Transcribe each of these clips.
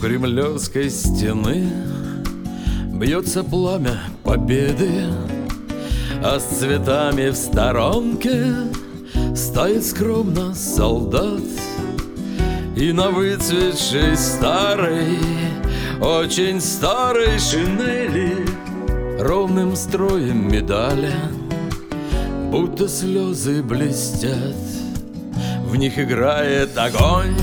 Кремлевской стены бьется пламя победы, а с цветами в сторонке стоит скромно солдат. И на выцветшей старой, очень старой шинели ровным строем медали будто слезы блестят. В них играет огонь,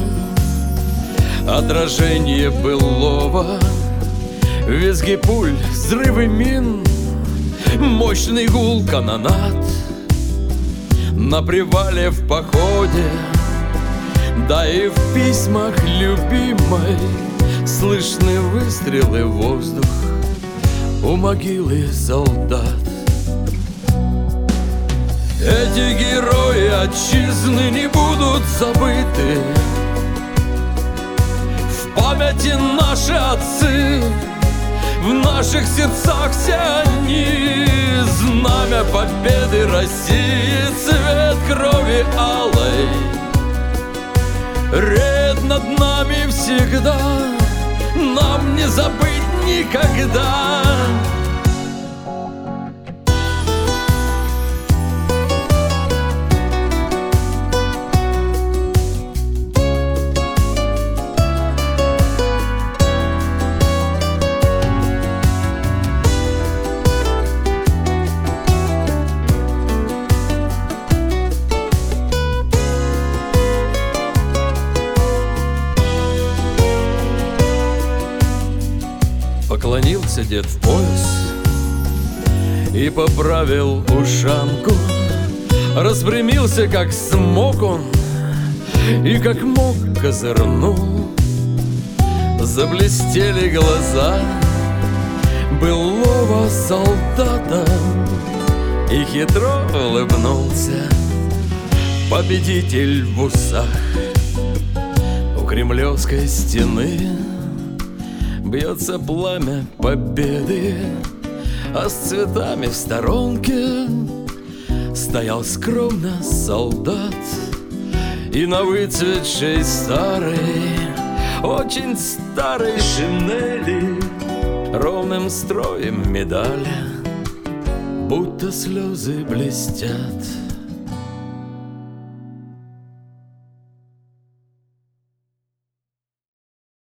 отражение былого, визги пуль, взрывы мин, мощный гул канонад. На привале в походе, да и в письмах любимой слышны выстрелы в воздух у могилы солдат. Эти герои отчизны не будут забыты. В памяти наши отцы, в наших сердцах все они. Знамя победы России, цвет крови алой реет над нами всегда, нам не забыть никогда. Поклонился дед в пояс и поправил ушанку. Распрямился, как смог он, и как мог козырнул. Заблестели глаза былого солдата, и хитро улыбнулся победитель в усах. У Кремлевской стены бьется пламя победы, а с цветами в сторонке стоял скромно солдат. И на выцветшей старой, очень старой шинели ровным строем медали будто слезы блестят.